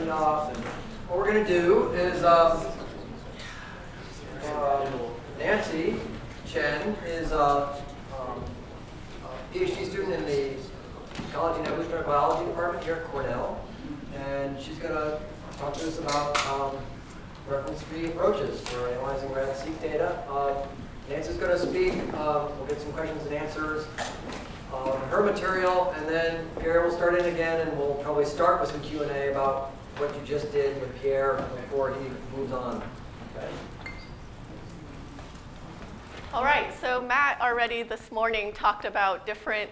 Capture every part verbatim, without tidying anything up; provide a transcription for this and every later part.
uh, what we're going to do is um, uh, Nancy Chen is uh, um, a PhD student in the Ecology and Evolutionary Biology department here at Cornell, and she's going to talk to us about um, reference-free approaches for analyzing RAD-seq data. Uh, Nancy's going to speak. Um, we'll get some questions and answers on her material, and then Pierre will start in again, and we'll probably start with some Q and A about what you just did with Pierre before he moves on. Okay. All right, so Matt already this morning talked about different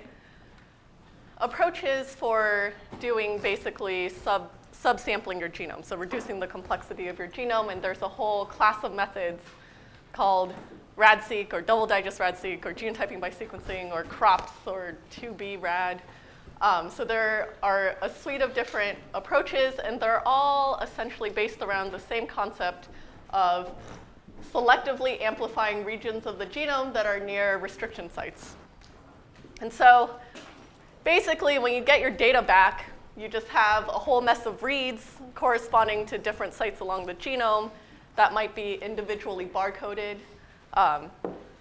approaches for doing basically sub subsampling your genome, so reducing the complexity of your genome, and there's a whole class of methods called RAD-seq or double digest RAD-seq or genotyping by sequencing or CROPS or two B RAD. Um, so there are a suite of different approaches, and they're all essentially based around the same concept of selectively amplifying regions of the genome that are near restriction sites. And so basically, when you get your data back, you just have a whole mess of reads corresponding to different sites along the genome that might be individually barcoded. Um,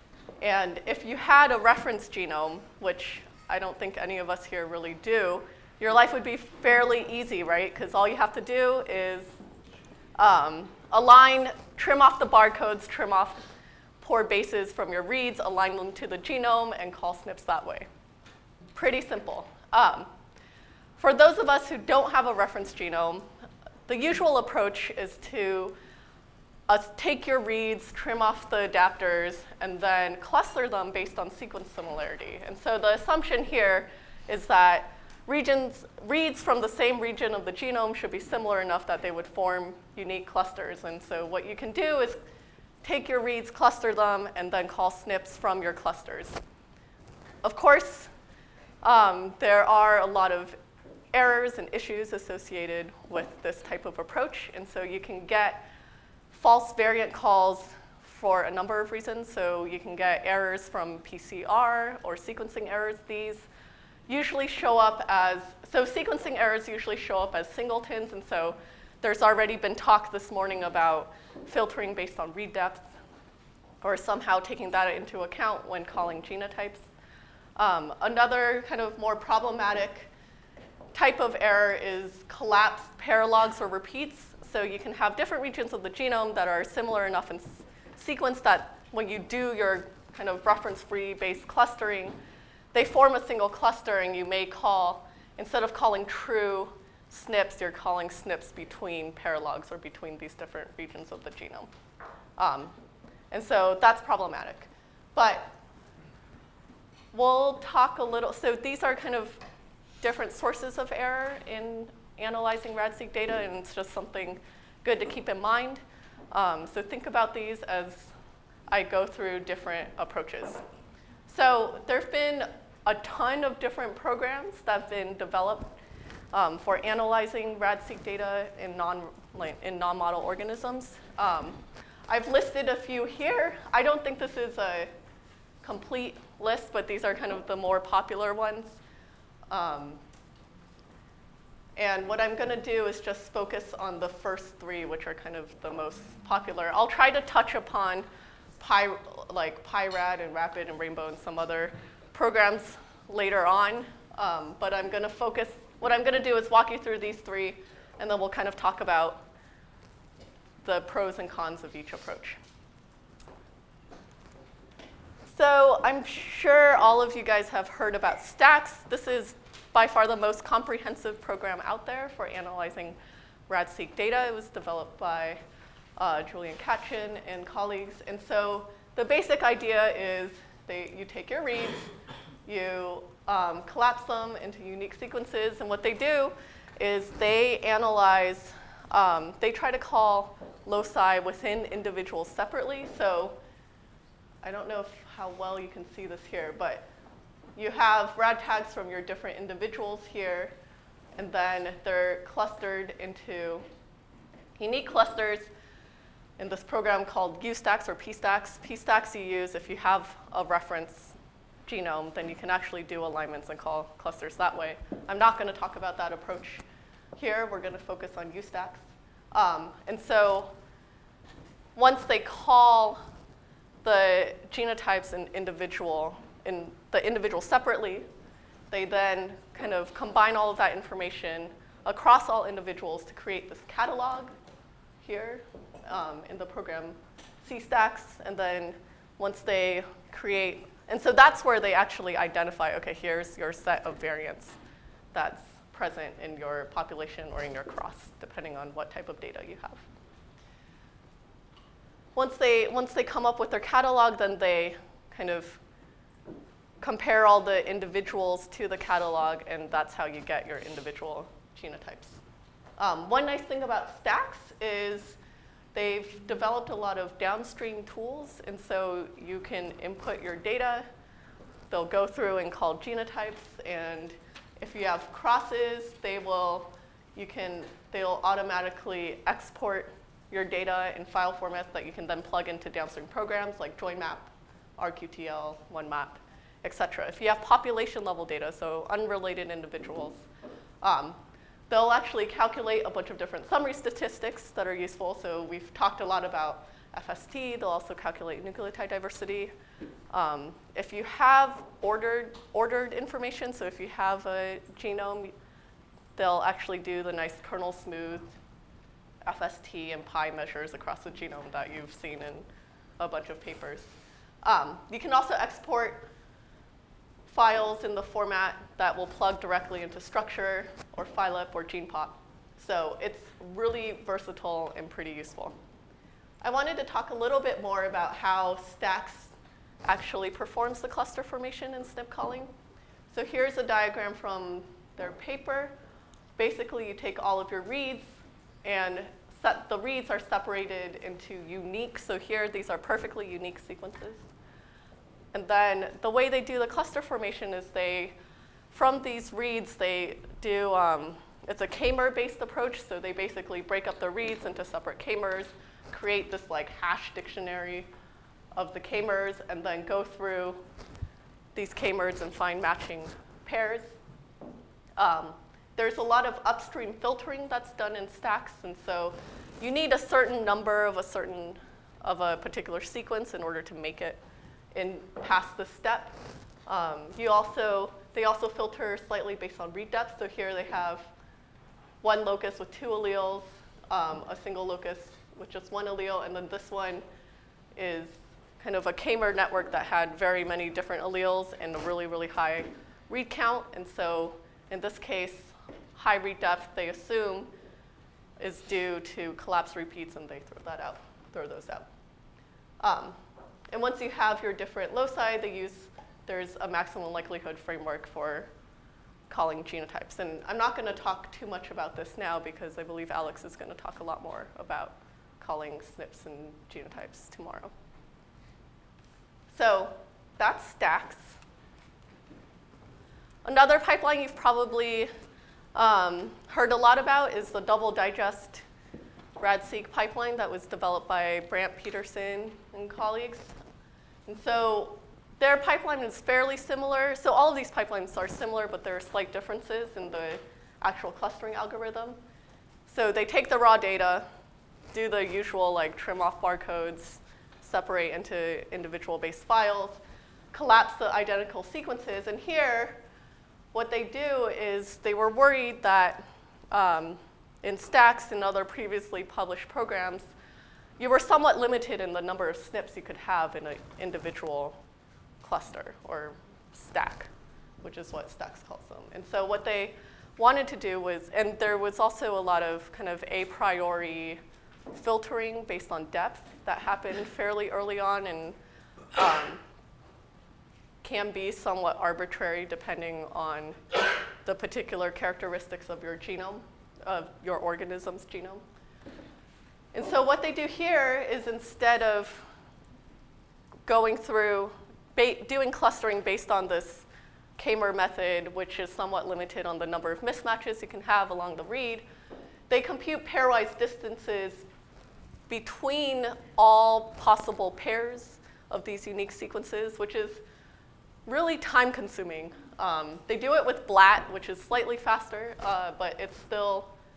and if you had a reference genome, which I don't think any of us here really do, your life would be fairly easy, right? Because all you have to do is um, align, trim off the barcodes, trim off poor bases from your reads, align them to the genome, and call S N Ps that way. Pretty simple. Um, for those of us who don't have a reference genome, the usual approach is to uh, take your reads, trim off the adapters, and then cluster them based on sequence similarity. And so the assumption here is that regions, reads from the same region of the genome should be similar enough that they would form unique clusters. And so what you can do is take your reads, cluster them, and then call S N Ps from your clusters. Of course, um, there are a lot of errors and issues associated with this type of approach. And so you can get false variant calls for a number of reasons. So you can get errors from P C R or sequencing errors. These usually show up as, so sequencing errors usually show up as singletons. And so there's already been talk this morning about filtering based on read depth or somehow taking that into account when calling genotypes. Um, another kind of more problematic type of error is collapsed paralogs or repeats. So you can have different regions of the genome that are similar enough in sequence that when you do your kind of reference-free based clustering, they form a single cluster, and you may call, instead of calling true S N Ps, you're calling S N Ps between paralogs or between these different regions of the genome. Um, and so that's problematic. But we'll talk a little, so these are kind of different sources of error in analyzing RAD-seq data, and it's just something good to keep in mind. Um, so think about these as I go through different approaches. So there have been a ton of different programs that have been developed um, for analyzing RAD-seq data in, non, like, in non-model organisms. Um, I've listed a few here. I don't think this is a complete list, but these are kind of the more popular ones. Um, and what I'm going to do is just focus on the first three, which are kind of the most popular. I'll try to touch upon Pi, like PyRAD and RAPID and Rainbow and some other programs later on, um, but I'm going to focus, what I'm going to do is walk you through these three, and then we'll kind of talk about the pros and cons of each approach. So I'm sure all of you guys have heard about STAX. This is by far the most comprehensive program out there for analyzing RAD-seq data. It was developed by uh, Julian Katchen and colleagues. And so the basic idea is they, you take your reads, you um, collapse them into unique sequences, and what they do is they analyze, um, they try to call loci within individuals separately. So I don't know if, how well you can see this here, but you have RAD tags from your different individuals here, and then they're clustered into unique clusters in this program called U STAX or P STAX. P STAX you use if you have a reference genome, then you can actually do alignments and call clusters that way. I'm not going to talk about that approach here we're going to focus on U-Stacks. Um, and so once they call the genotypes in individual, in the individual separately, they then kind of combine all of that information across all individuals to create this catalog here um, in the program C-Stacks. And then once they create, and so that's where they actually identify, okay, here's your set of variants that's present in your population or in your cross, depending on what type of data you have. Once they, once they come up with their catalog, then they kind of compare all the individuals to the catalog, and that's how you get your individual genotypes. Um, one nice thing about Stacks is they've developed a lot of downstream tools, and so you can input your data. They'll go through and call genotypes, and if you have crosses, they will, you can, they'll automatically export your data in file formats that you can then plug into downstream programs like JoinMap, R Q T L, OneMap, et cetera. If you have population level data, so unrelated individuals, um, they'll actually calculate a bunch of different summary statistics that are useful. So we've talked a lot about F S T. They'll also calculate nucleotide diversity. Um, if you have ordered, ordered information, so if you have a genome, they'll actually do the nice kernel smooth F S T and pi measures across the genome that you've seen in a bunch of papers. Um, you can also export files in the format that will plug directly into Structure or Phylip or GenePop. So it's really versatile and pretty useful. I wanted to talk a little bit more about how Stacks actually performs the cluster formation in S N P calling. So here's a diagram from their paper. Basically, you take all of your reads, and set, the reads are separated into unique. So here, these are perfectly unique sequences. And then the way they do the cluster formation is they, from these reads, they do, um, it's a k-mer-based approach. So they basically break up the reads into separate k-mers, create this like hash dictionary of the k-mers, and then go through these k-mers and find matching pairs. Um, there's a lot of upstream filtering that's done in Stacks, and so you need a certain number of a certain of a particular sequence in order to make it in past this step. Um, you also they also filter slightly based on read depth. So here they have one locus with two alleles, um, a single locus with just one allele, and then this one is kind of a k-mer network that had very many different alleles and a really, really high read count. And so in this case, high read depth, they assume, is due to collapse repeats, and they throw that out, throw those out. Um, and once you have your different loci, they use, there's a maximum likelihood framework for calling genotypes. And I'm not going to talk too much about this now because I believe Alex is going to talk a lot more about calling S N Ps and genotypes tomorrow. So that's Stacks. Another pipeline you've probably um, heard a lot about is the double digest RADseq pipeline that was developed by Brant Peterson and colleagues. And so their pipeline is fairly similar. So all of these pipelines are similar, but there are slight differences in the actual clustering algorithm. So they take the raw data, do the usual like trim off barcodes, separate into individual base files, collapse the identical sequences. And here, what they do is they were worried that um, in Stacks and other previously published programs, you were somewhat limited in the number of S N Ps you could have in an individual cluster or stack, which is what Stacks calls them. And so what they wanted to do was, and there was also a lot of kind of a priori filtering based on depth that happened fairly early on and um, can be somewhat arbitrary depending on the particular characteristics of your genome, of your organism's genome. And so what they do here is instead of going through, doing clustering based on this k-mer method, which is somewhat limited on the number of mismatches you can have along the read, they compute pairwise distances between all possible pairs of these unique sequences, which is really time-consuming. Um, they do it with BLAT, which is slightly faster, uh, but it's still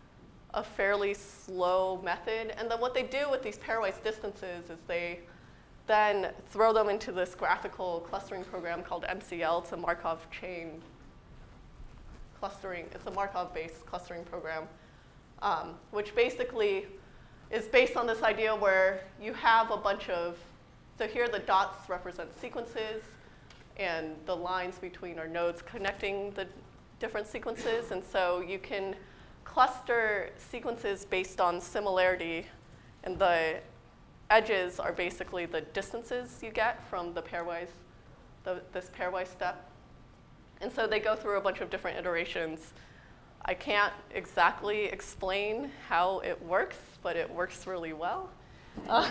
a fairly slow method. And then what they do with these pairwise distances is they then throw them into this graphical clustering program called M C L. It's a Markov chain clustering. It's a Markov-based clustering program, um, which basically is based on this idea where you have a bunch of, so here the dots represent sequences, and the lines between are nodes connecting the different sequences. And so you can cluster sequences based on similarity, and the edges are basically the distances you get from the pairwise, the, this pairwise step. And so they go through a bunch of different iterations. I can't exactly explain how it works, but it works really well. Uh,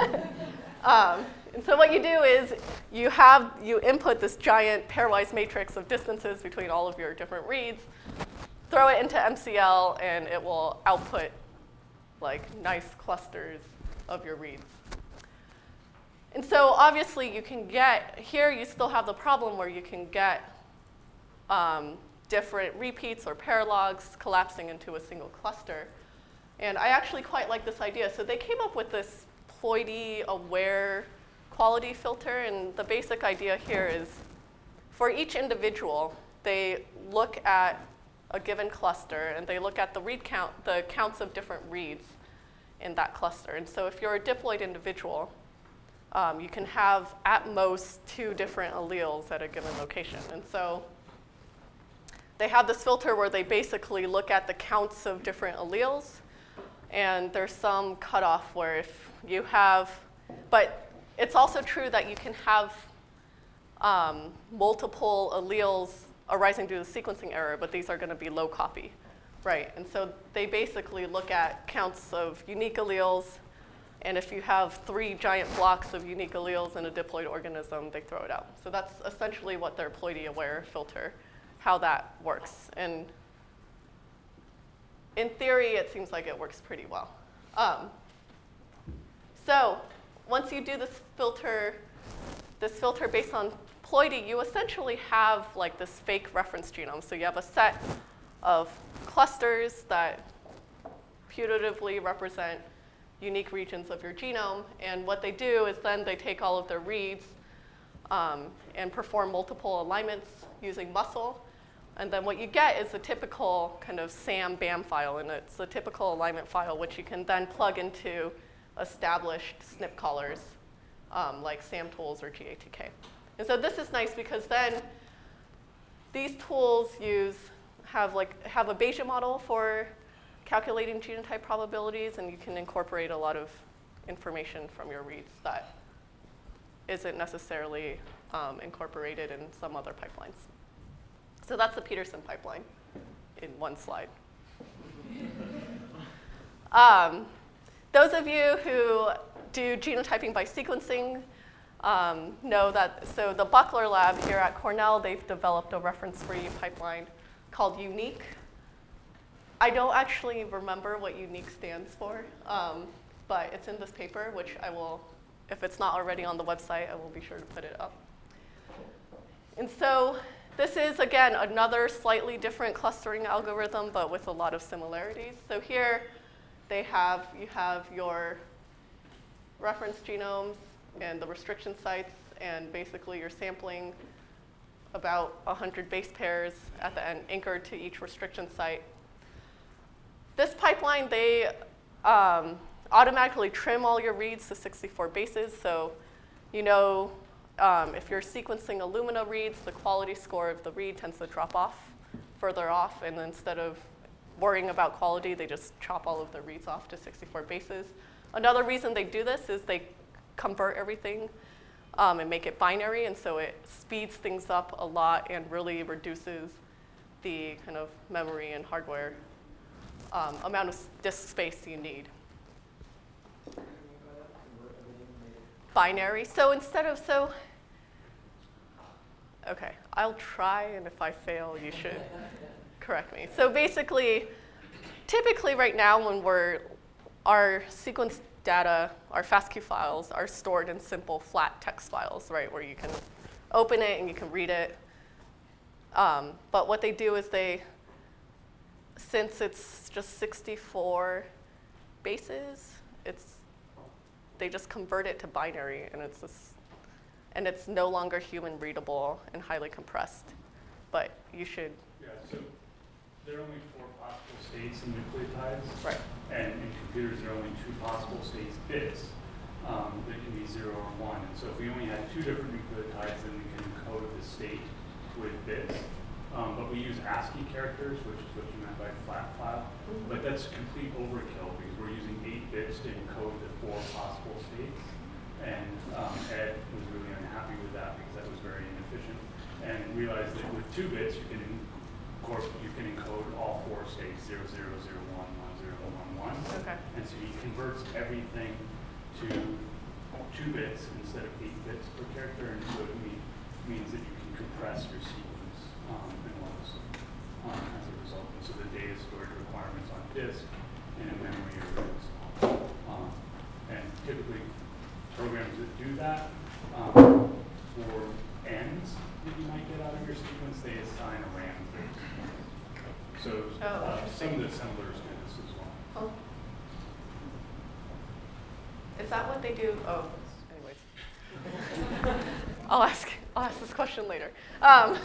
um, and so what you do is you have, you input this giant pairwise matrix of distances between all of your different reads, throw it into M C L, and it will output like nice clusters of your reads. And so obviously you can get, here you still have the problem where you can get um, different repeats or paralogs collapsing into a single cluster. And I actually quite like this idea. So they came up with this ploidy aware quality filter, and the basic idea here is for each individual, they look at a given cluster, and they look at the read count, the counts of different reads in that cluster. And so if you're a diploid individual, um, you can have at most two different alleles at a given location. And so they have this filter where they basically look at the counts of different alleles, and there's some cutoff where if you have, but it's also true that you can have um, multiple alleles arising due to sequencing error, but these are going to be low copy, right? And so they basically look at counts of unique alleles, and if you have three giant blocks of unique alleles in a diploid organism, they throw it out. So that's essentially what their ploidy-aware filter, how that works. And in theory, it seems like it works pretty well. Um, so once you do this filter, this filter based on ploidy, you essentially have like this fake reference genome. So you have a set of clusters that putatively represent unique regions of your genome. And what they do is then they take all of their reads um, and perform multiple alignments using muscle. And then what you get is a typical kind of SAM B A M file, and it's a typical alignment file which you can then plug into established S N P callers um, like SAMtools or G A T K. And so this is nice because then these tools use have like have a Bayesian model for calculating genotype probabilities, and you can incorporate a lot of information from your reads that isn't necessarily um, incorporated in some other pipelines. So that's the Peterson pipeline in one slide. um, those of you who do genotyping by sequencing um, know that, so the Buckler lab here at Cornell, they've developed a reference-free pipeline called UNIQ. I don't actually remember what UNIQ stands for, um, but it's in this paper, which I will, if it's not already on the website, I will be sure to put it up. And so this is, again, another slightly different clustering algorithm, but with a lot of similarities. So here they have, you have your reference genomes and the restriction sites, and basically you're sampling about one hundred base pairs at the end, anchored to each restriction site. This pipeline, they um, automatically trim all your reads to sixty-four bases. So you know um, if you're sequencing Illumina reads, the quality score of the read tends to drop off further off. And instead of worrying about quality, they just chop all of the reads off to sixty-four bases. Another reason they do this is they convert everything um, and make it binary. And so it speeds things up a lot and really reduces the kind of memory and hardware Um, amount of disk space you need. Binary. So instead of, so, okay, I'll try, and if I fail, you should correct me. So basically, typically right now when we're, our sequence data, our FASTQ files are stored in simple flat text files, right, where you can open it and you can read it. Um, but what they do is they since it's just sixty-four bases, it's they just convert it to binary, and it's this, and it's no longer human readable and highly compressed. But you should. Yeah. So there are only four possible states in nucleotides. Right. And in computers, there are only two possible states, bits. Um, that can be zero or one. And so if we only had two different nucleotides, then we can encode the state with bits. Um, but we use ASCII characters, which is what you meant by flat file. Mm-hmm. But that's complete overkill because we're using eight bits to encode the four possible states. And um, Ed was really unhappy with that because that was very inefficient. And realized that with two bits, you can incorporate, you can encode all four states, zero, zero, zero, one, one, zero, one, one. Okay. And so he converts everything to two bits instead of eight bits per character, and so it mean, means that you can compress your sequence um, and levels um, as a result. And so the data storage requirements on disk and in memory are really small. Um, and typically, programs that do that um, for ends that you might get out of your sequence, they assign a RAM bit. So uh, some of the assemblers do this as well. Oh. Is that what they do? Oh, anyways. I'll ask, I'll ask this question later. Um,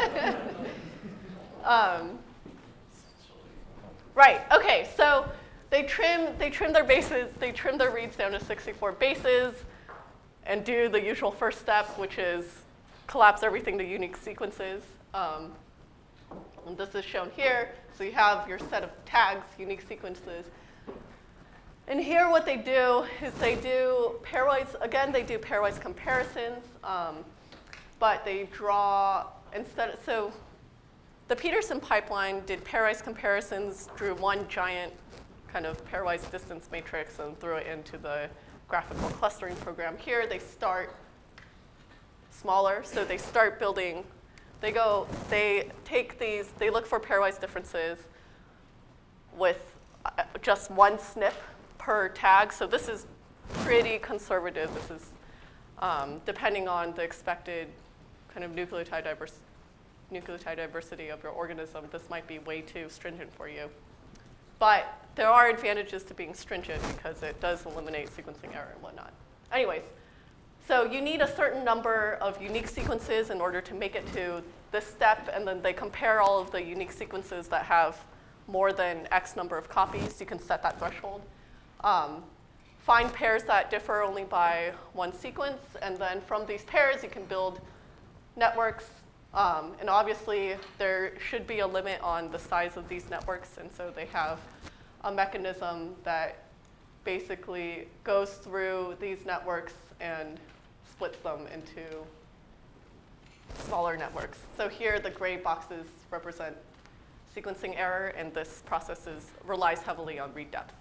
um, right, okay, so they trim, they trim their bases, they trim their reads down to sixty-four bases and do the usual first step, which is collapse everything to unique sequences. Um, and this is shown here. So you have your set of tags, unique sequences. And here what they do is they do pairwise, again, they do pairwise comparisons, um, but they draw, instead of, so the Peterson pipeline did pairwise comparisons, drew one giant kind of pairwise distance matrix and threw it into the graphical clustering program. Here they start smaller, so they start building, they go, they take these, they look for pairwise differences with uh, just one S N P per tag. So this is pretty conservative. This is um, depending on the expected kind of nucleotide, diverse, nucleotide diversity of your organism. This might be way too stringent for you. But there are advantages to being stringent because it does eliminate sequencing error and whatnot. Anyways, so you need a certain number of unique sequences in order to make it to this step, and then they compare all of the unique sequences that have more than X number of copies. You can set that threshold. Um, find pairs that differ only by one sequence, and then from these pairs you can build networks. Um, and obviously there should be a limit on the size of these networks, and so they have a mechanism that basically goes through these networks and splits them into smaller networks. So here the gray boxes represent sequencing error, and this process is, relies heavily on read depth.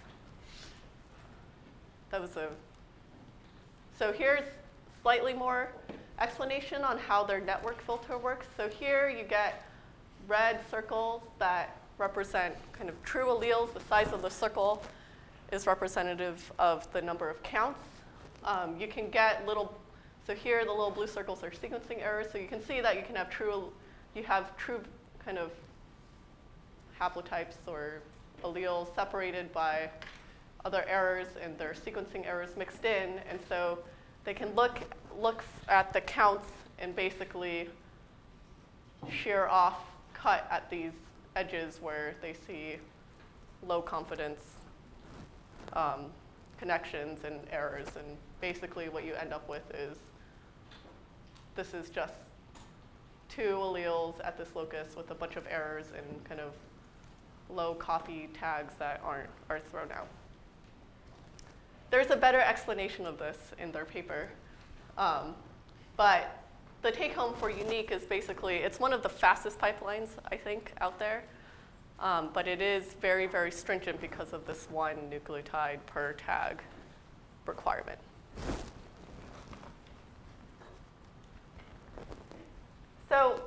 That was a, so here's slightly more explanation on how their network filter works. So here you get red circles that represent kind of true alleles. The size of the circle is representative of the number of counts. Um, you can get little, so here the little blue circles are sequencing errors. So you can see that you can have true, you have true kind of haplotypes or alleles separated by other errors, and their sequencing errors mixed in, and so they can look looks at the counts and basically shear off, cut at these edges where they see low confidence um, connections and errors, and basically what you end up with is this is just two alleles at this locus with a bunch of errors and kind of low copy tags that aren't are thrown out. There's a better explanation of this in their paper. Um, but the take home for unique is basically, it's one of the fastest pipelines, I think, out there. Um, but it is very, very stringent because of this one nucleotide per tag requirement. So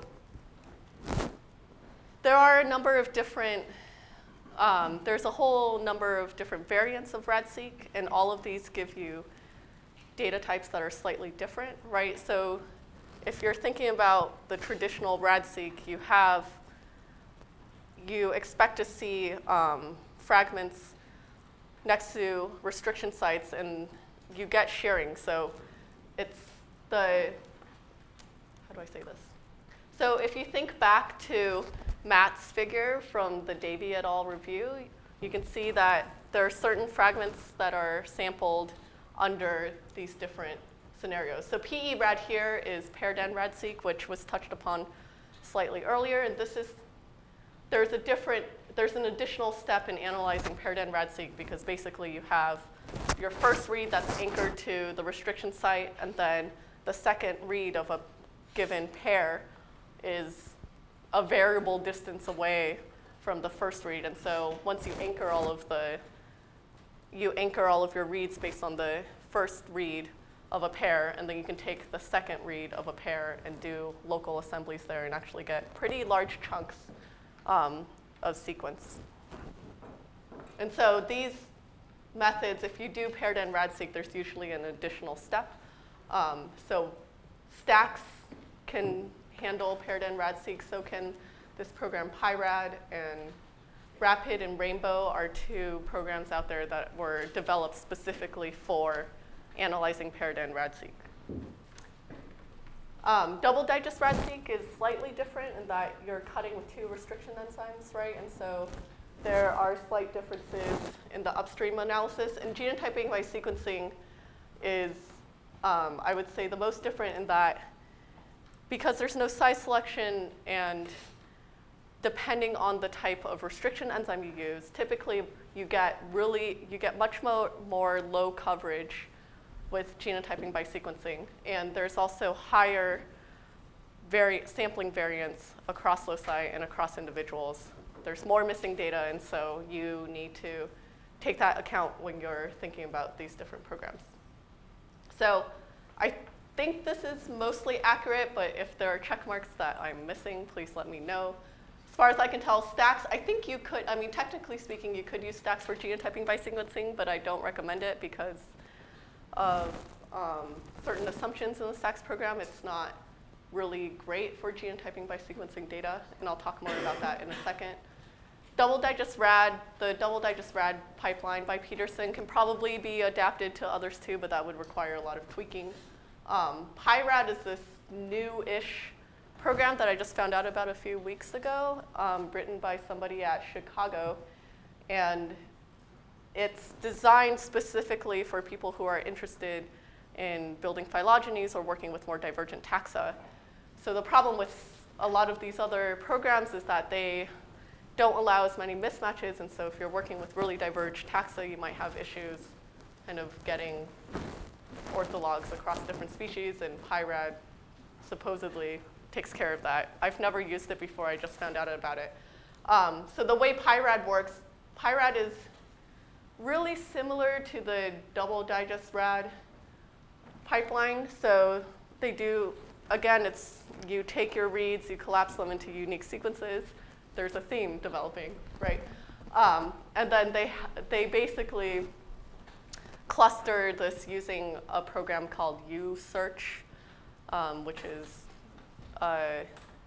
there are a number of different Um, there's a whole number of different variants of RADseq, and all of these give you data types that are slightly different, right? So if you're thinking about the traditional RADseq, you have, you expect to see um, fragments next to restriction sites, and you get shearing. So it's the, how do I say this? So if you think back to Matt's figure from the Davy et al. Review, you can see that there are certain fragments that are sampled under these different scenarios. So P E rad here is paired end rad-seq, which was touched upon slightly earlier, and this is, there's a different, there's an additional step in analyzing paired end rad-seq because basically you have your first read that's anchored to the restriction site, and then the second read of a given pair is a variable distance away from the first read. And so once you anchor all of the, you anchor all of your reads based on the first read of a pair, and then you can take the second read of a pair and do local assemblies there and actually get pretty large chunks um, of sequence. And so these methods, if you do paired end rad-seq, there's usually an additional step. Um, so Stacks can handle paired end rad-seq, so can this program PyRad, and Rapid and Rainbow are two programs out there that were developed specifically for analyzing paired end rad-seq. Um, double digest rad-seq is slightly different in that you're cutting with two restriction enzymes, right? And so there are slight differences in the upstream analysis. And genotyping by sequencing is, um, I would say, the most different in that because there's no size selection, and depending on the type of restriction enzyme you use, typically you get really, you get much more, more low coverage with genotyping by sequencing. And there's also higher vari sampling variance across loci and across individuals. There's more missing data, and so you need to take that account when you're thinking about these different programs. So I think this is mostly accurate, but if there are check marks that I'm missing, please let me know. As far as I can tell, Stacks, I think you could, I mean, technically speaking, you could use Stacks for genotyping by sequencing, but I don't recommend it because of um, certain assumptions in the Stacks program. It's not really great for genotyping by sequencing data, and I'll talk more about that in a second. Double digest rad, the double digest rad pipeline by Peterson can probably be adapted to others too, but that would require a lot of tweaking. Um, PyRad is this new-ish program that I just found out about a few weeks ago, um, written by somebody at Chicago, and it's designed specifically for people who are interested in building phylogenies or working with more divergent taxa. So the problem with a lot of these other programs is that they don't allow as many mismatches, and so if you're working with really diverged taxa, you might have issues kind of getting orthologs across different species, and PyRad supposedly takes care of that. I've never used it before, I just found out about it. Um, so the way PyRad works, PyRad is really similar to the double digest rad pipeline. So they do, again, it's you take your reads, you collapse them into unique sequences. There's a theme developing, right? Um, and then they, they basically cluster this using a program called usearch, um, which is, uh,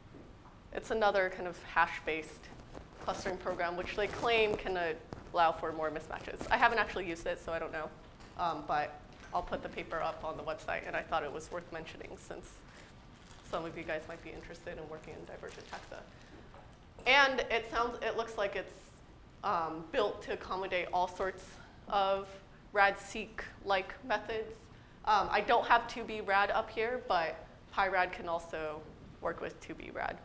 it's another kind of hash-based clustering program, which they claim can uh, allow for more mismatches. I haven't actually used it, so I don't know, um, but I'll put the paper up on the website, and I thought it was worth mentioning since some of you guys might be interested in working in divergent taxa. And it sounds, it looks like it's um, built to accommodate all sorts of rad-seq-like methods. Um, I don't have two B rad up here, but PyRad can also work with two B rad.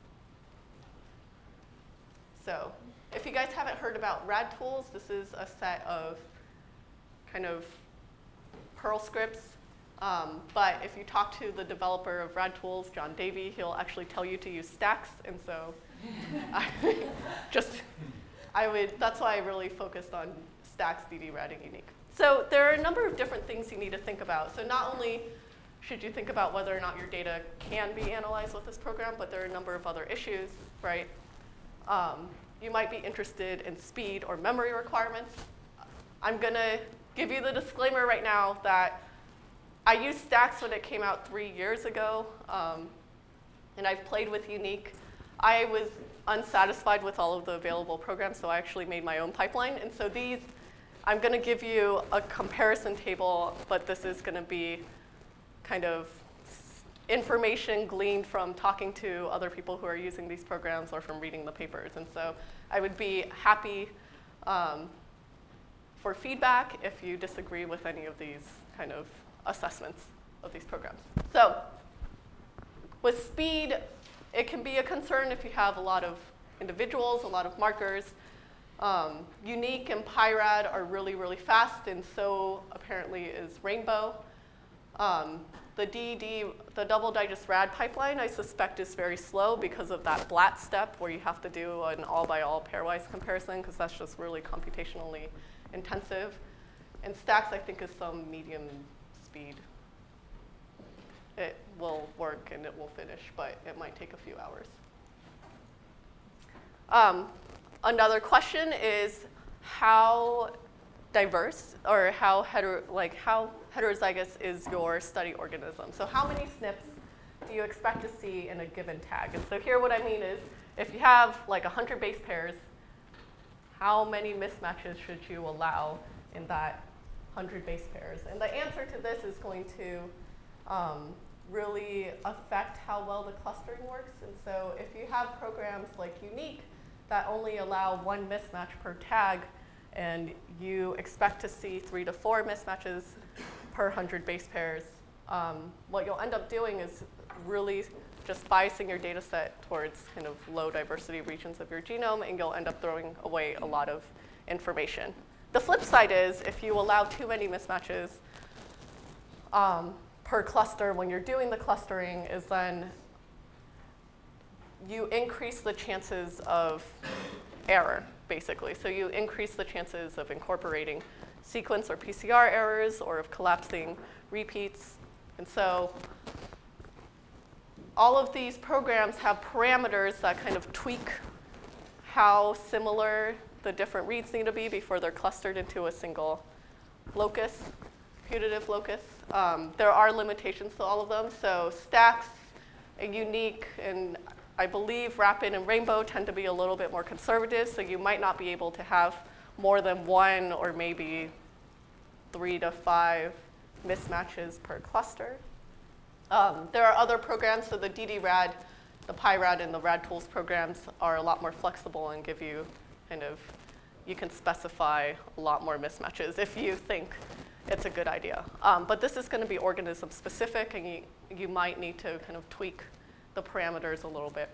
So if you guys haven't heard about rad tools, this is a set of kind of Perl scripts. Um, but if you talk to the developer of rad tools, John Davy, he'll actually tell you to use Stacks. And so I just, I would, that's why I really focused on Stacks, D D rad, and Unique. So there are a number of different things you need to think about. So not only should you think about whether or not your data can be analyzed with this program, but there are a number of other issues, right? Um, you might be interested in speed or memory requirements. I'm gonna give you the disclaimer right now that I used Stacks when it came out three years ago, um, and I've played with Unique. I was unsatisfied with all of the available programs, so I actually made my own pipeline. And so these, I'm going to give you a comparison table, but this is going to be kind of information gleaned from talking to other people who are using these programs or from reading the papers. And so I would be happy um, for feedback if you disagree with any of these kind of assessments of these programs. So with speed, it can be a concern if you have a lot of individuals, a lot of markers. Um, Unique and PyRAD are really, really fast, and so apparently is Rainbow. Um, the D D, the double digest RAD pipeline, I suspect is very slow because of that BLAT step where you have to do an all-by-all pairwise comparison, because that's just really computationally intensive. And STAX, I think, is some medium speed. It will work and it will finish, but it might take a few hours. Um, another question is how diverse or how hetero, like how heterozygous is your study organism? So how many S N Ps do you expect to see in a given tag? And so here what I mean is if you have like one hundred base pairs, how many mismatches should you allow in that one hundred base pairs? And the answer to this is going to um, really affect how well the clustering works. And so if you have programs like Unique that only allow one mismatch per tag, and you expect to see three to four mismatches per one hundred base pairs, um, what you'll end up doing is really just biasing your data set towards kind of low diversity regions of your genome, and you'll end up throwing away a lot of information. The flip side is if you allow too many mismatches um, per cluster when you're doing the clustering, is then you increase the chances of error, basically. So you increase the chances of incorporating sequence or P C R errors or of collapsing repeats. And so all of these programs have parameters that kind of tweak how similar the different reads need to be before they're clustered into a single locus, putative locus. Um, there are limitations to all of them. So STAX and Unique and I believe Rapid and Rainbow tend to be a little bit more conservative, so you might not be able to have more than one or maybe three to five mismatches per cluster. Um, there are other programs, so the D D RAD, the PyRAD, and the RADTools programs are a lot more flexible and give you kind of, you can specify a lot more mismatches if you think it's a good idea. Um, but this is going to be organism specific, and you, you might need to kind of tweak the parameters a little bit.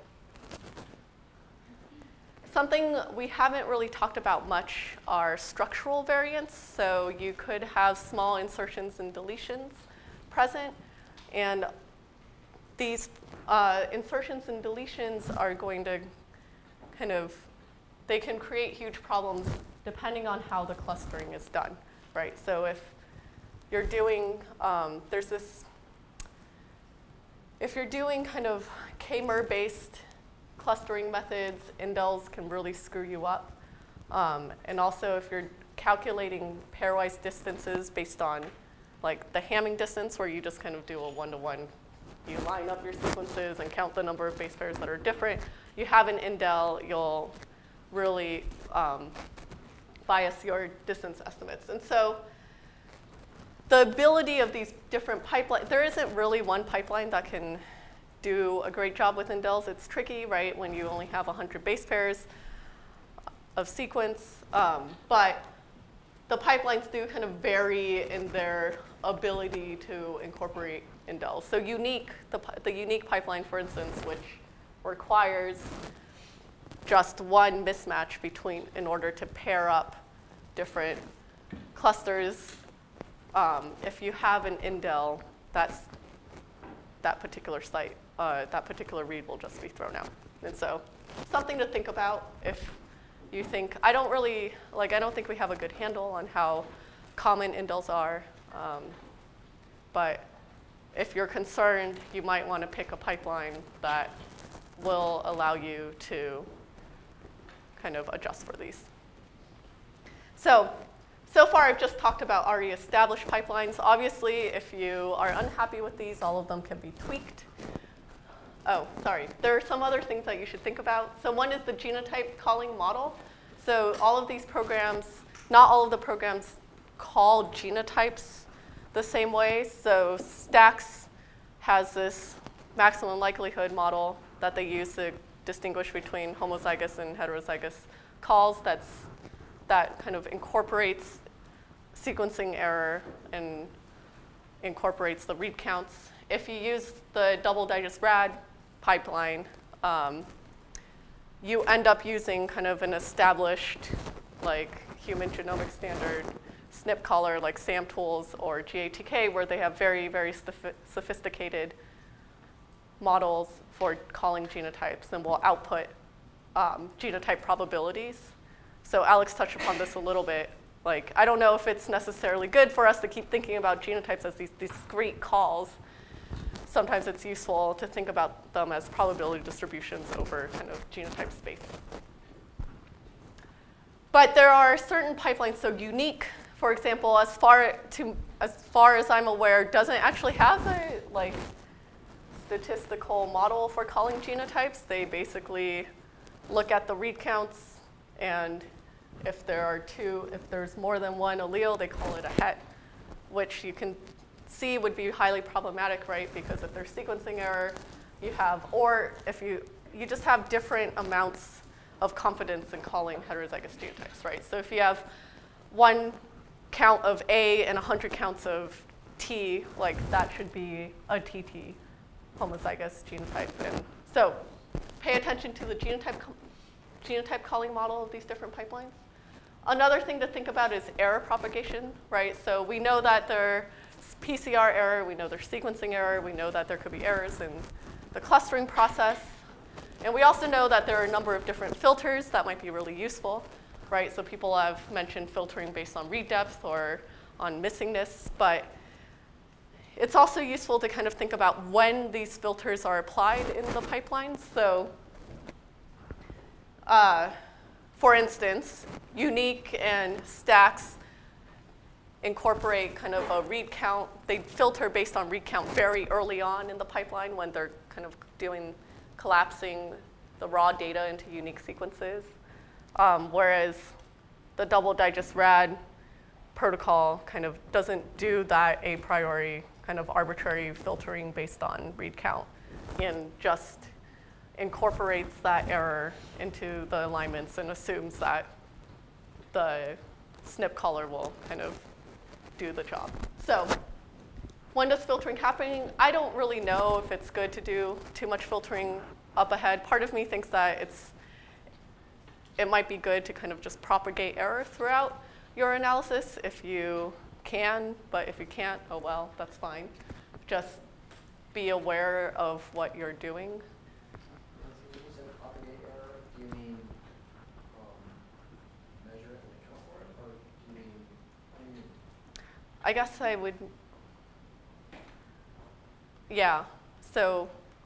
Something we haven't really talked about much are structural variants. So you could have small insertions and deletions present, and these uh, insertions and deletions are going to kind of, they can create huge problems depending on how the clustering is done, right? So if you're doing, um, there's this, if you're doing kind of K-mer-based clustering methods, indels can really screw you up. Um, and also if you're calculating pairwise distances based on like the Hamming distance, where you just kind of do a one-to-one, you line up your sequences and count the number of base pairs that are different, you have an indel, you'll really um, bias your distance estimates. And so the ability of these different pipelines, there isn't really one pipeline that can do a great job with indels. It's tricky, right, when you only have one hundred base pairs of sequence. Um, but the pipelines do kind of vary in their ability to incorporate indels. So unique, the, the unique pipeline, for instance, which requires just one mismatch between, in order to pair up different clusters. Um, if you have an indel, that's that particular site, uh, that particular read will just be thrown out. And so something to think about if you think, I don't really, like I don't think we have a good handle on how common indels are, um, but if you're concerned, you might want to pick a pipeline that will allow you to kind of adjust for these. So, so far I've just talked about already established pipelines. Obviously, if you are unhappy with these, all of them can be tweaked. Oh, sorry. There are some other things that you should think about. So one is the genotype calling model. So all of these programs, not all of the programs call genotypes the same way. So STAX has this maximum likelihood model that they use to distinguish between homozygous and heterozygous calls that's, that kind of incorporates sequencing error and incorporates the read counts. If you use the double digest RAD pipeline, um, you end up using kind of an established, like human genomic standard S N P caller like SAMTools or G A T K, where they have very, very sophisticated models for calling genotypes and will output um, genotype probabilities. So Alex touched upon this a little bit. Like, I don't know if it's necessarily good for us to keep thinking about genotypes as these discrete calls. Sometimes it's useful to think about them as probability distributions over kind of genotype space. But there are certain pipelines so unique. For example, as far to as far as I'm aware, doesn't actually have a like statistical model for calling genotypes. They basically look at the read counts, and if there are two, if there's more than one allele, they call it a het, which you can see would be highly problematic, right? Because if there's sequencing error, you have, or if you, you just have different amounts of confidence in calling heterozygous genotypes, right? So if you have one count of A and one hundred counts of T, like that should be a T T homozygous genotype. And so pay attention to the genotype, genotype calling model of these different pipelines. Another thing to think about is error propagation, right? So we know that there's P C R error, we know there's sequencing error, we know that there could be errors in the clustering process. And we also know that there are a number of different filters that might be really useful, right? So people have mentioned filtering based on read depth or on missingness, but it's also useful to kind of think about when these filters are applied in the pipelines. So uh, for instance, Unique and STAX incorporate kind of a read count. They filter based on read count very early on in the pipeline when they're kind of doing collapsing the raw data into unique sequences. Um, whereas the double digest RAD protocol kind of doesn't do that a priori kind of arbitrary filtering based on read count and just incorporates that error into the alignments and assumes that the S N P caller will kind of do the job. So when does filtering happen? I don't really know if it's good to do too much filtering up ahead. Part of me thinks that it's it might be good to kind of just propagate error throughout your analysis if you can, but if you can't, oh well, that's fine. Just be aware of what you're doing. When you say propagate error, do you mean um, measure it and account for it, or do you mean, what do you mean? I guess I would, yeah, so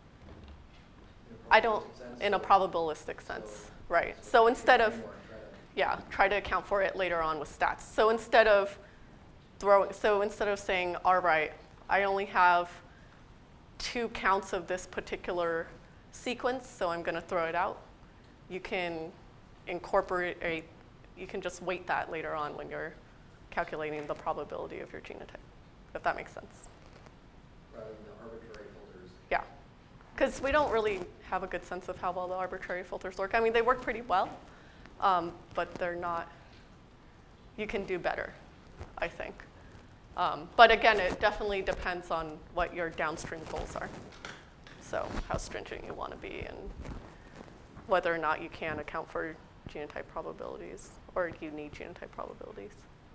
I don't, in a probabilistic sense, right. So instead of, yeah, try to account for it later on with stats. So instead of throwing, so instead of saying, all right, I only have two counts of this particular sequence, so I'm gonna throw it out, you can incorporate, a, you can just weight that later on when you're calculating the probability of your genotype, if that makes sense. Rather than the arbitrary filters. Yeah, because we don't really have a good sense of how well the arbitrary filters work. I mean, they work pretty well, um, but they're not, you can do better, I think. Um, but again, it definitely depends on what your downstream goals are. So how stringent you want to be and whether or not you can account for genotype probabilities or you need genotype probabilities.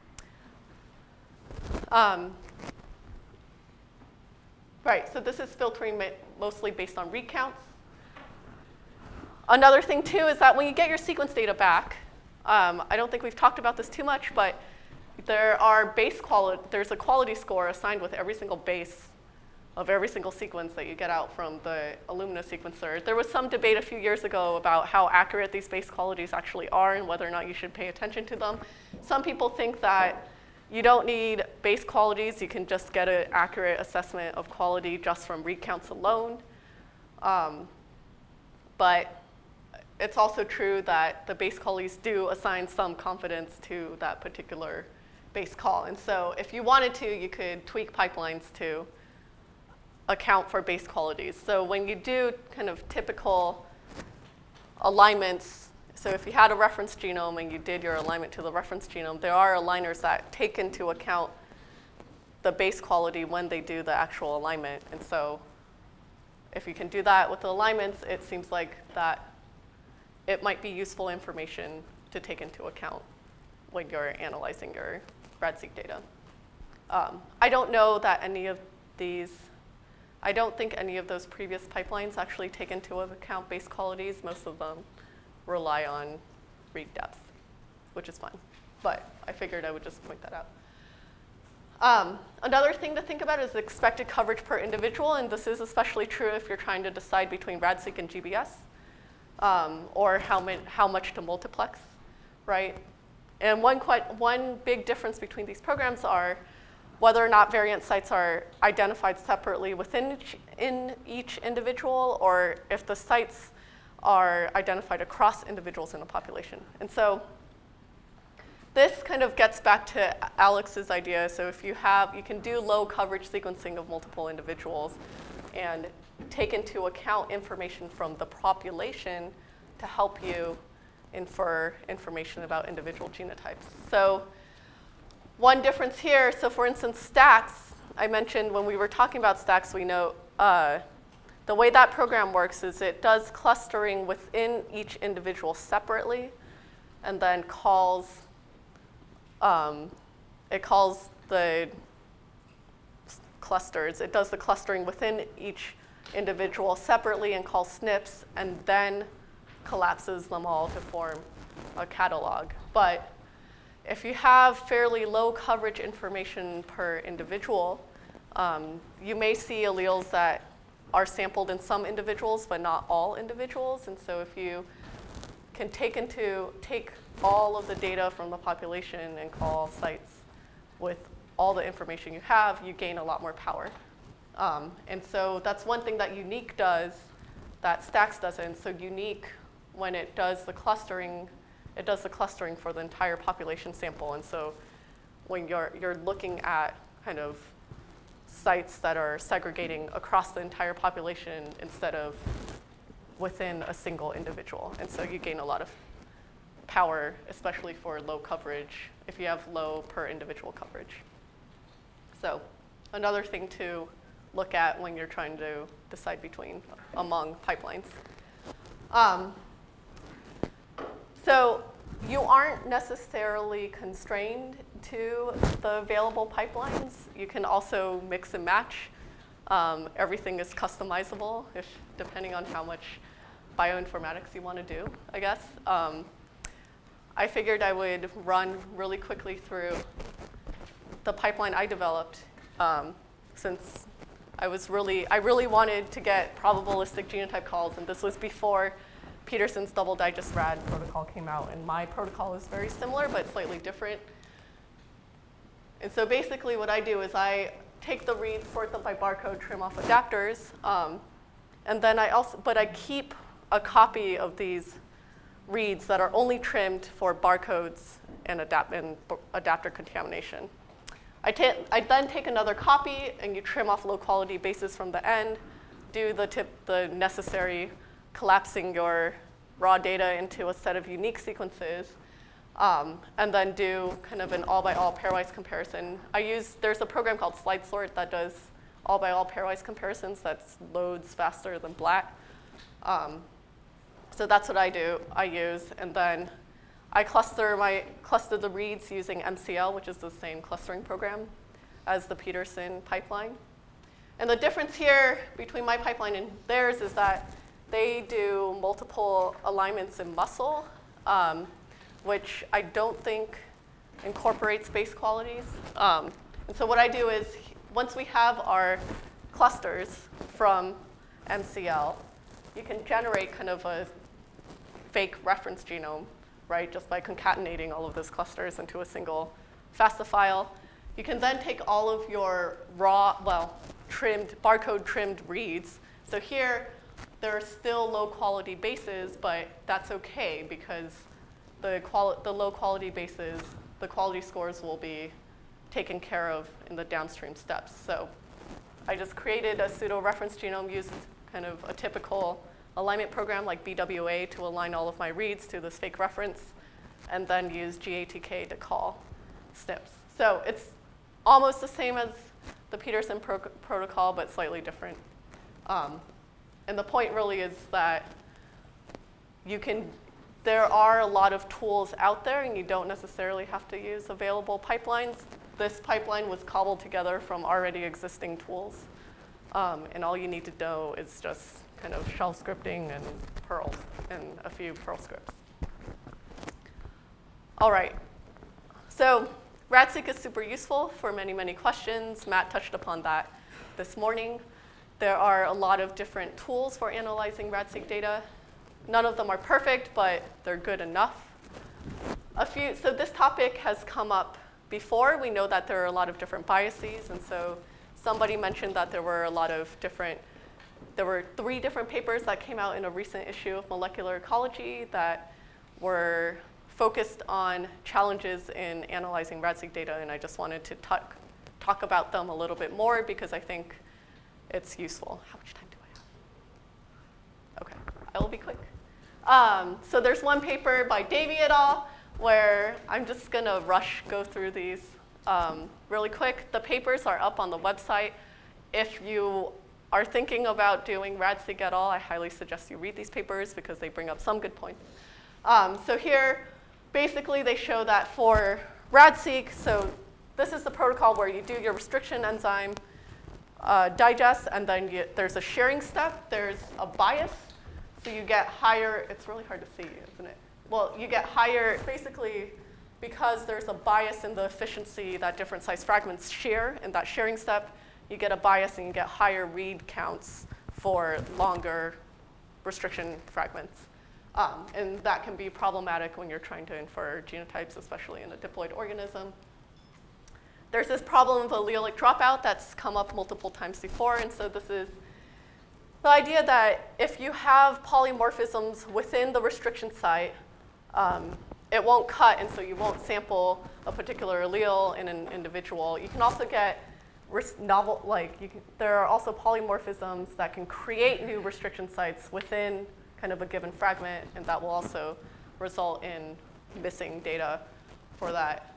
Um, right, so this is filtering ma- mostly based on read counts. Another thing too is that when you get your sequence data back, um, I don't think we've talked about this too much, but there are base quality, there's a quality score assigned with every single base of every single sequence that you get out from the Illumina sequencer. There was some debate a few years ago about how accurate these base qualities actually are and whether or not you should pay attention to them. Some people think that you don't need base qualities, you can just get an accurate assessment of quality just from read counts alone. Um, but it's also true that the base callees do assign some confidence to that particular base call. And so if you wanted to, you could tweak pipelines to account for base qualities. So when you do kind of typical alignments, so if you had a reference genome and you did your alignment to the reference genome, there are aligners that take into account the base quality when they do the actual alignment. And so if you can do that with the alignments, it seems like that it might be useful information to take into account when you're analyzing your RADseq data. Um, I don't know that any of these, I don't think any of those previous pipelines actually take into account base qualities. Most of them rely on read depth, which is fine. But I figured I would just point that out. Um, another thing to think about is the expected coverage per individual, and this is especially true if you're trying to decide between RADseq and G B S, um, or how, ma- how much to multiplex, right? And one, quite, one big difference between these programs are whether or not variant sites are identified separately within each, in each individual, or if the sites are identified across individuals in a population. And so this kind of gets back to Alex's idea. So if you have, you can do low coverage sequencing of multiple individuals and take into account information from the population to help you infer information about individual genotypes. So one difference here, so for instance, stacks, I mentioned when we were talking about stacks, we know uh, the way that program works is it does clustering within each individual separately and then calls Um, it calls the clusters. It does the clustering within each individual separately and calls S N Ps, and then collapses them all to form a catalog. But if you have fairly low coverage information per individual, um, you may see alleles that are sampled in some individuals, but not all individuals. And so if you can take into take all of the data from the population and call sites with all the information you have, you gain a lot more power. Um, and so that's one thing that Unique does that Stacks doesn't. So Unique, when it does the clustering, it does the clustering for the entire population sample. And so when you're, you're looking at kind of sites that are segregating across the entire population instead of within a single individual. And so you gain a lot of power, especially for low coverage, if you have low per individual coverage. So another thing to look at when you're trying to decide between, among pipelines. Um, so you aren't necessarily constrained to the available pipelines. You can also mix and match. Um, everything is customizable, if, depending on how much bioinformatics you want to do, I guess. Um, I figured I would run really quickly through the pipeline I developed, um, since I was really, I really wanted to get probabilistic genotype calls, and this was before Peterson's double digest RAD protocol came out, and my protocol is very similar but slightly different. And so basically what I do is I take the reads, sort them by barcode, trim off adapters, um, and then I also, but I keep a copy of these reads that are only trimmed for barcodes and, adapt and adapter contamination. I, ta I then take another copy and you trim off low quality bases from the end, do the, tip, the necessary collapsing your raw data into a set of unique sequences, um, and then do kind of an all by all pairwise comparison. I use, there's a program called SlideSort that does all by all pairwise comparisons that loads faster than BLAT. Um, So that's what I do, I use, and then I cluster my cluster the reads using M C L, which is the same clustering program as the Peterson pipeline. And the difference here between my pipeline and theirs is that they do multiple alignments in muscle, um, which I don't think incorporates base qualities. Um, and so what I do is, once we have our clusters from M C L, you can generate kind of a fake reference genome, right, just by concatenating all of those clusters into a single FASTA file. You can then take all of your raw, well, trimmed, barcode trimmed reads. So here, there are still low quality bases, but that's okay because the, quali the low quality bases, the quality scores will be taken care of in the downstream steps. So I just created a pseudo reference genome, used kind of a typical alignment program like B W A to align all of my reads to this fake reference, and then use G A T K to call S N Ps. So it's almost the same as the Peterson pro protocol, but slightly different. Um, and the point really is that you can, there are a lot of tools out there, and you don't necessarily have to use available pipelines. This pipeline was cobbled together from already existing tools. Um, and all you need to know is just kind of shell scripting and Perl and a few Perl scripts. All right, so RADseq is super useful for many, many questions. Matt touched upon that this morning. There are a lot of different tools for analyzing RADseq data. None of them are perfect, but they're good enough. A few, so this topic has come up before. We know that there are a lot of different biases, and so somebody mentioned that there were a lot of different, there were three different papers that came out in a recent issue of Molecular Ecology that were focused on challenges in analyzing RADseq data, and I just wanted to talk, talk about them a little bit more because I think it's useful. How much time do I have? Okay, I will be quick. Um, so there's one paper by Davey et al. Where I'm just gonna rush go through these um, really quick. The papers are up on the website. If you are thinking about doing RADseq at all, I highly suggest you read these papers because they bring up some good points. Um, so here, basically they show that for RADseq, so this is the protocol where you do your restriction enzyme uh, digest, and then you, there's a sharing step. There's a bias, so you get higher. It's really hard to see, isn't it? Well, you get higher, basically, because there's a bias in the efficiency that different size fragments share in that sharing step, you get a bias and you get higher read counts for longer restriction fragments. Um, and that can be problematic when you're trying to infer genotypes, especially in a diploid organism. There's this problem of allelic dropout that's come up multiple times before, and so this is the idea that if you have polymorphisms within the restriction site, Um, it won't cut, and so you won't sample a particular allele in an individual. You can also get novel, like, you can, there are also polymorphisms that can create new restriction sites within kind of a given fragment, and that will also result in missing data for that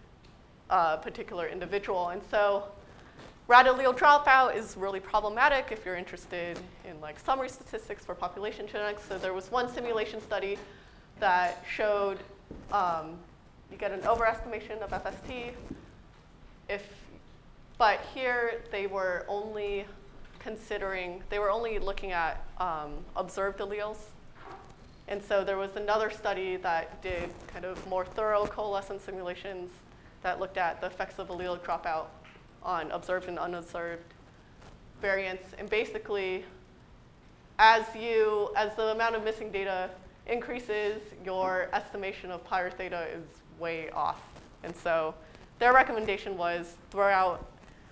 uh, particular individual. And so rad allele dropout is really problematic if you're interested in like summary statistics for population genetics. So there was one simulation study that showed um, you get an overestimation of F S T. If, but here they were only considering, they were only looking at um, observed alleles. And so there was another study that did kind of more thorough coalescence simulations that looked at the effects of allelic dropout on observed and unobserved variants. And basically, as you, as the amount of missing data increases, your estimation of pi or theta is way off. And so their recommendation was throw out,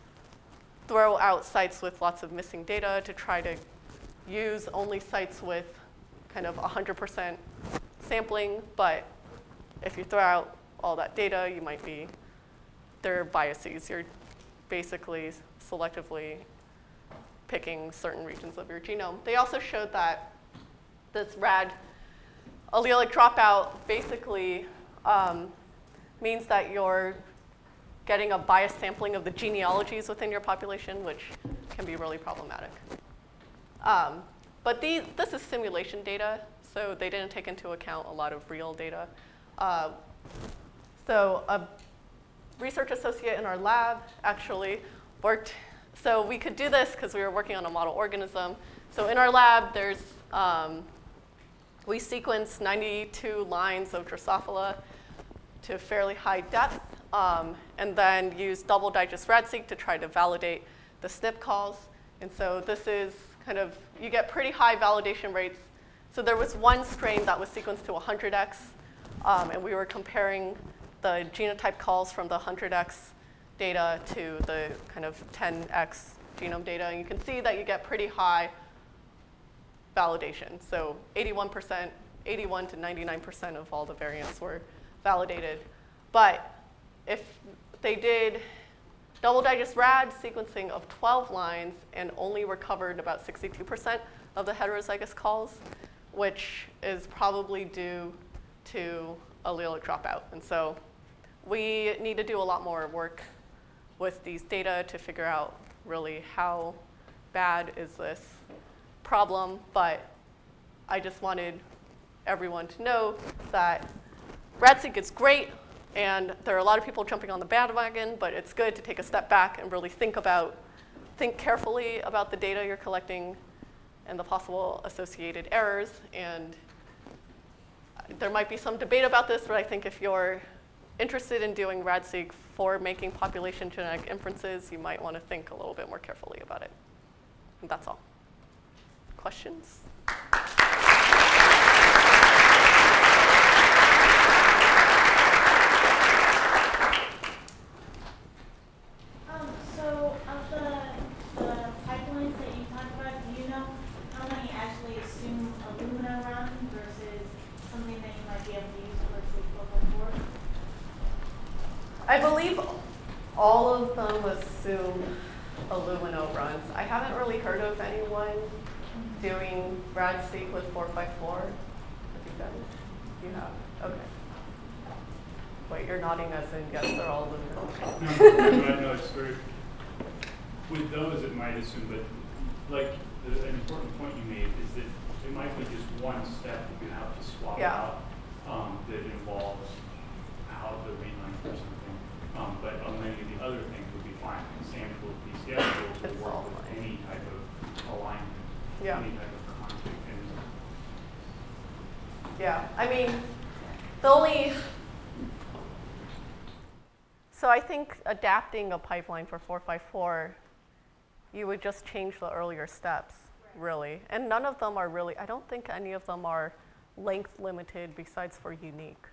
throw out sites with lots of missing data to try to use only sites with kind of one hundred percent sampling. But if you throw out all that data, you might be, there are biases. You're basically selectively picking certain regions of your genome. They also showed that this rad allelic dropout basically um, means that you're getting a biased sampling of the genealogies within your population, which can be really problematic. Um, but these, this is simulation data, so they didn't take into account a lot of real data. Uh, so a research associate in our lab actually worked, so we could do this because we were working on a model organism. So in our lab, there's, um, we sequenced ninety-two lines of Drosophila to fairly high depth, um, and then used double digest RADseq to try to validate the S N P calls. And so this is kind of, you get pretty high validation rates. So there was one strain that was sequenced to one hundred x, um, and we were comparing the genotype calls from the one hundred x data to the kind of ten x genome data. And you can see that you get pretty high validation. So eighty-one percent, eighty-one to ninety-nine percent of all the variants were validated. But if they did double digest rad sequencing of twelve lines and only recovered about sixty-two percent of the heterozygous calls, which is probably due to allelic dropout. And so we need to do a lot more work with these data to figure out really how bad is this problem. But I just wanted everyone to know that RADseq is great, and there are a lot of people jumping on the bandwagon, but it's good to take a step back and really think about, think carefully about the data you're collecting and the possible associated errors. And there might be some debate about this, but I think if you're interested in doing RADseq for making population genetic inferences, you might want to think a little bit more carefully about it. And that's all. Questions? Um, so of the, the pipelines that you talked about, do you know how many actually assume Illumina run versus something that you might be able to use for, let's say, four point four? I believe all of them assume Illumina runs. I haven't really heard of anyone doing RADseq with four five four. Have you done? You have? Okay. Wait, you're nodding as in yes, they're all Illumina. No, no, no, it's very, with those it might assume, but like the, an important point you made is that it might be just one step that you have to swap Yeah. out um, that involves how the read length or something. Um, but on many of the other things would be fine. Sample P C S tools It's will all work with fine. any type of alignment, Yeah. any type of config. And Yeah, I mean, the only, so I think adapting a pipeline for four five four, you would just change the earlier steps, really. And none of them are really, I don't think any of them are length limited besides for unique,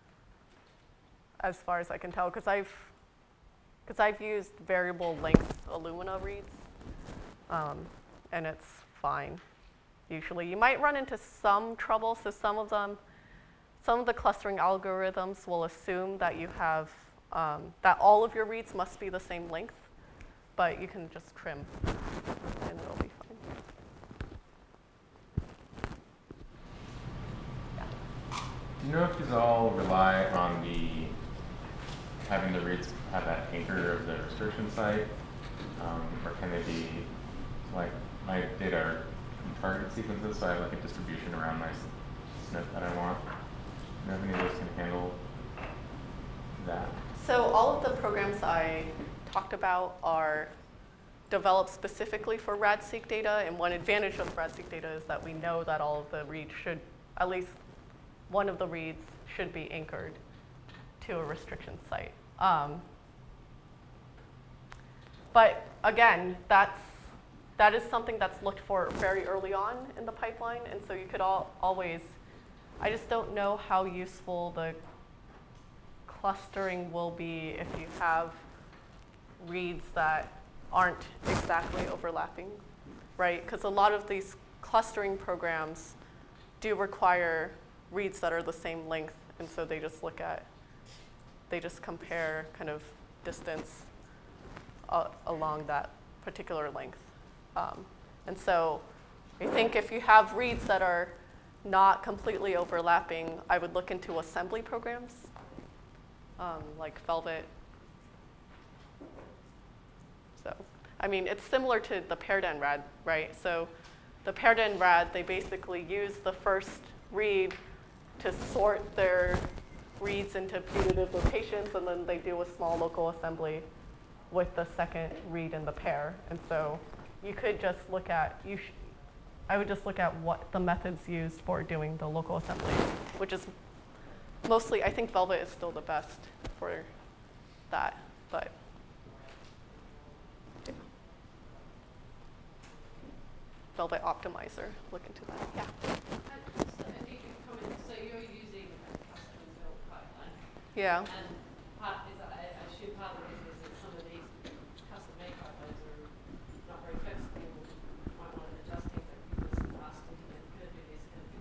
as far as I can tell, because I've, because I've used variable length Illumina reads, um, and it's fine. Usually, you might run into some trouble. So some of them, some of the clustering algorithms will assume that you have um, that all of your reads must be the same length, but you can just trim, and it'll be fine. Yeah. Do you know if these all rely on the having the reads have that anchor of the restriction site, um, or can they be like my data are from target sequences, so I have like a distribution around my S N P that I want? Do you know if any of those can handle that? So all of the programs I talked about are developed specifically for RADseq data, and one advantage of RADseq data is that we know that all of the reads should, at least one of the reads should be anchored to a restriction site. Um, but again, that's, that is something that's looked for very early on in the pipeline, and so you could all, always, I just don't know how useful the clustering will be if you have reads that aren't exactly overlapping, right? Because a lot of these clustering programs do require reads that are the same length, and so they just look at, they just compare kind of distance uh, along that particular length. Um, and so I think if you have reads that are not completely overlapping, I would look into assembly programs, um, like Velvet. So, I mean, it's similar to the paired-end RAD, right? So the paired-end RAD, they basically use the first read to sort their reads into putative locations, and then they do a small local assembly with the second read in the pair. And so you could just look at, you sh I would just look at what the methods used for doing the local assembly, which is mostly, I think Velvet is still the best for that, but yeah. Velvet Optimizer, look into that, yeah. And so, if you can comment, so you're using a custom-built pipeline, Yeah. and part, is that, I I assume part of the reason is that some of these custom-made pipelines are not very flexible. You might want to adjust things like you just asked them to get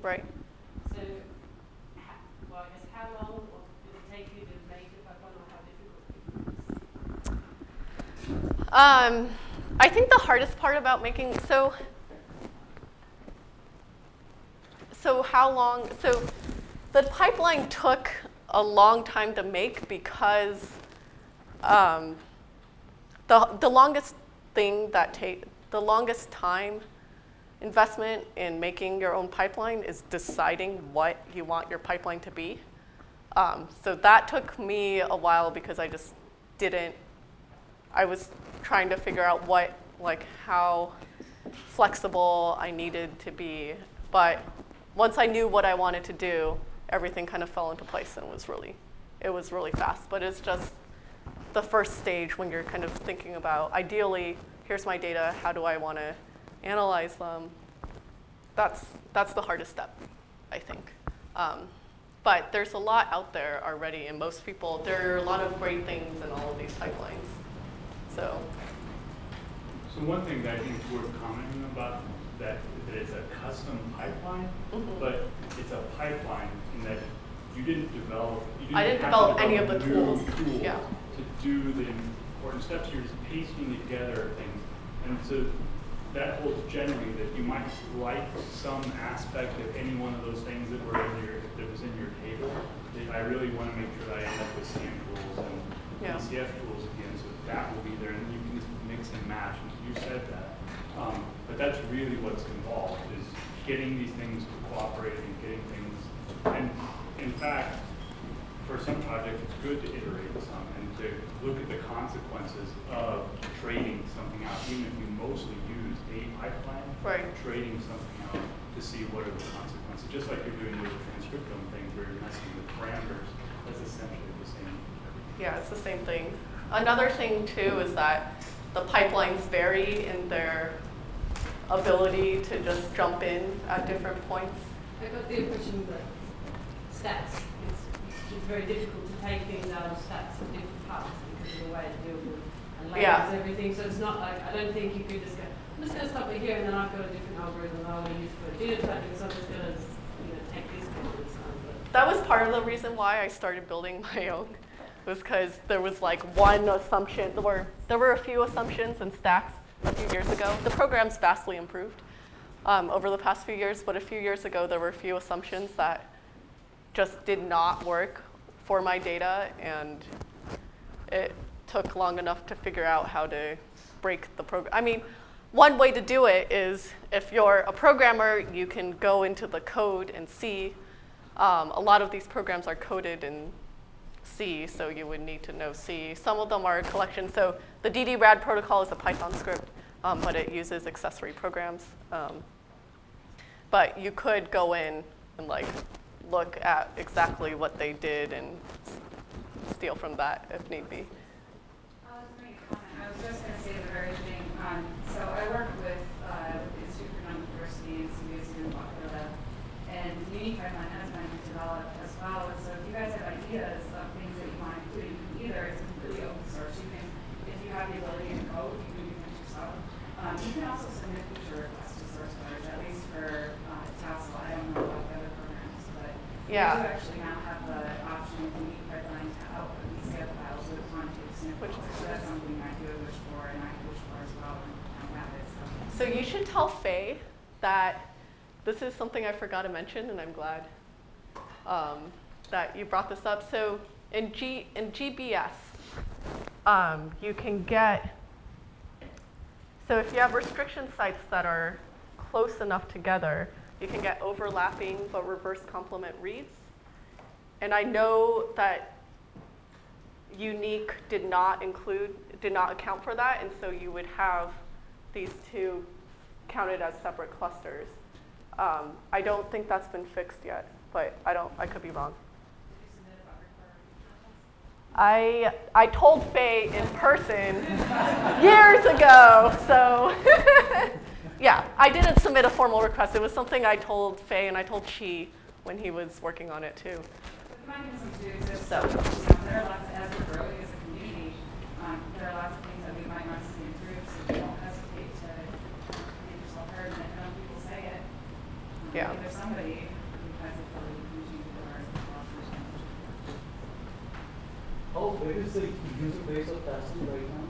Right. So, ha- well, I guess how long will it take you to make a pipeline, or how difficult it is? Um, I think the hardest part about making, so, so how long, so the pipeline took a long time to make because um, the, the longest thing that take, the longest time investment in making your own pipeline is deciding what you want your pipeline to be. Um, so that took me a while because I just didn't, I was trying to figure out what, like how flexible I needed to be. But once I knew what I wanted to do, everything kind of fell into place and was really, it was really fast. But it's just the first stage when you're kind of thinking about, ideally, here's my data, how do I want to analyze them? That's, that's the hardest step, I think. Um, but there's a lot out there already, and most people, there are a lot of great things in all of these pipelines. So, So one thing that I think is worth commenting about, that, that it's a custom pipeline, Mhm. but it's a pipeline in that you didn't develop, you didn't I didn't have to develop any of the develop tools. new tool Yeah. to do the important steps. You're just pasting together things. And so that holds generally that you might like some aspect of any one of those things that were in your, that was in your table. That I really want to make sure that I end up with SAM tools and Yeah. E C F tools again, so that will be there, and you can just mix and match, and you said that. Um, but that's really what's involved, is getting these things to cooperate and getting things, and in fact, for some projects, it's good to iterate some and to look at the consequences of trading something out, even if you mostly use a pipeline, Right. trading something out to see what are the consequences, just like you're doing with the transcriptome things where you're messing with parameters, that's essentially the same. yeah, it's the same thing. Another thing, too, is that the pipelines vary in their ability to just jump in at different points. I got the impression that stats, it's, it's very difficult to take things out of stats at different parts because of the way it deals with and labels Yeah. everything. So it's not like, I don't think you could just go, I'm just going to stop it here and then I've got a different algorithm that I want to use for genotyping, so I'm just going to you know, take this kind of stuff. That was part of the reason why I started building my own, was because there was like one assumption. There were, there were a few assumptions in Stacks a few years ago. The program's vastly improved um, over the past few years, but a few years ago there were a few assumptions that just did not work for my data, and it took long enough to figure out how to break the program. I mean, one way to do it is if you're a programmer, you can go into the code and see. Um, a lot of these programs are coded in C, so you would need to know C. Some of them are a collection. So the D D RAD protocol is a Python script, um, but it uses accessory programs. Um, but you could go in and like look at exactly what they did and s- steal from that if need be. I was making a comment. I was just going to say the very thing. Um, so I work with uh, the Institute for Non-Diversity and C B S U in Wakayama, and the unique pipeline has been developed as well. And so if you guys have ideas of things that you want to include, you can either, it's completely open source. You can, if you have the ability to code, you can do things yourself. Um, you can also submit feature requests to source code, at least for uh, Tassel. I don't know about the other programs, but Yeah. we do actually now have the option of the unique pipeline to output these C F files with quantitative snippets. Which- So that's something I do wish for, and I wish for as well, and I have it. So. So you should tell Faye that this is something I forgot to mention, and I'm glad um, that you brought this up. So in G in G B S, um, you can get. So if you have restriction sites that are close enough together, you can get overlapping but reverse complement reads. And I know that Unique did not include, did not account for that, and so you would have these two counted as separate clusters. Um, I don't think that's been fixed yet, but I don't, I could be wrong. I, I told Faye in person years ago, so yeah, I didn't submit a formal request. It was something I told Faye and I told Chi when he was working on it too. The mechanism too exists. So. You know, there are lots, as we're growing as a community, um, there are lots of things that we might want to see improved, so don't hesitate to make yourself heard and let young people say it. Um, Yeah. If there's somebody how, where is the user base of Tassel right now?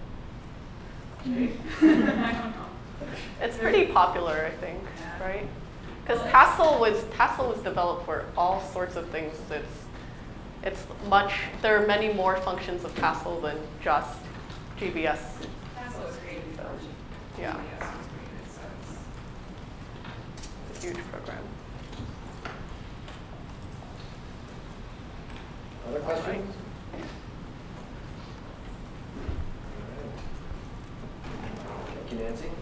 I don't know. It's pretty popular, I think, right? Because Tassel was Tassel was developed for all sorts of things. It's it's much. There are many more functions of Tassel than just G B S. Tassel was created before Yeah. G P S was created, so it's. It's a huge program. Other questions? Thank you, Nancy.